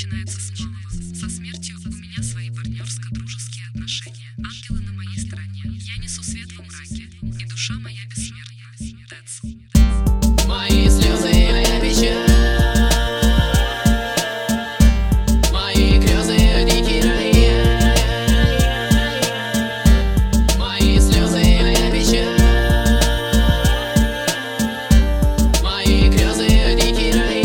начинается с малого. Со смертью у меня свои партнерско-дружеские отношения. Ангелы на моей стороне. Я несу свет во мраке, и душа моя бессмертна. That's. Мои слезы, моя печаль, мои грезы, дикий рай. Мои слезы, моя печаль, мои грезы, дикий рай.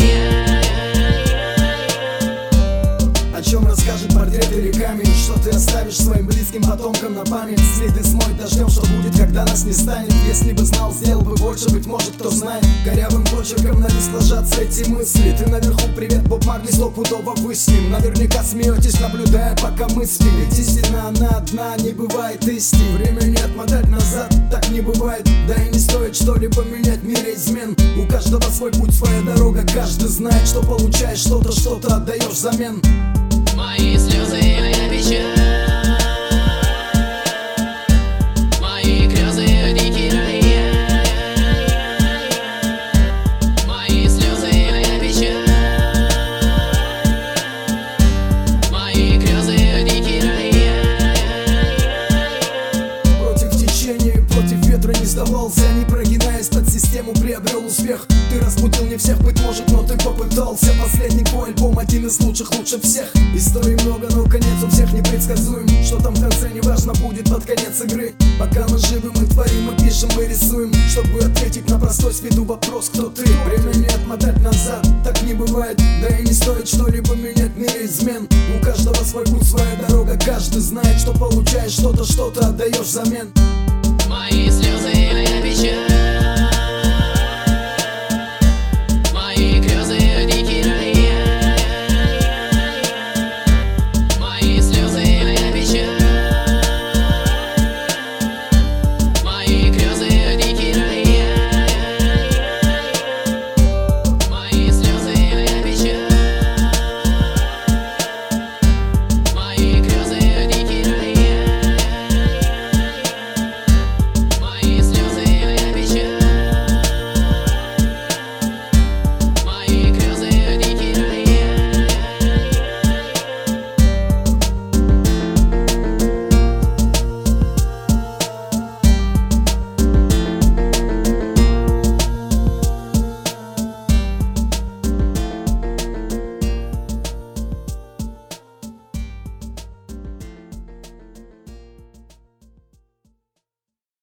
О чем расскажет портрет или камень? Что ты оставишь своим близким потомкам на память? Следы смой дождем, что будет, когда нас не станет? Если бы знал, сделал бы больше, быть может, кто знает. Корявым почерком на лист ложатся эти мысли. Ты наверху, привет, Боб Марли, стопудово вы с ним. Наверняка смеетесь, наблюдая, пока мы спим. Ведь истина, она одна, не бывает истин. Время не отмотать назад, так не бывает. Да и не стоит что-либо менять в мире измен. У каждого свой путь, своя дорога. Каждый знает, что получаешь что-то, что-то отдаешь взамен. Мои слезы, моя печаль, мои грезы, дикий рай. Мои слезы, моя печаль, мои грезы, дикий рай. Против течения, против ветра не сдавался. Не прогинаясь под систему, приобрел успех. Ты разбудил не всех, быть может, но ты попытался. Последний твой альбом, один из лучших, лучше всех. Историй много, но конец у всех непредсказуем. Что там в конце, неважно, будет под конец игры. Пока мы живы, мы творим, мы пишем, мы рисуем. Чтобы ответить на простой с виду вопрос, кто ты. Время не отмотать назад, так не бывает. Да и не стоит что-либо менять в мире измен. У каждого свой путь, своя дорога. Каждый знает, что получаешь что-то, что-то отдаешь взамен. Мои слезы, моя печаль,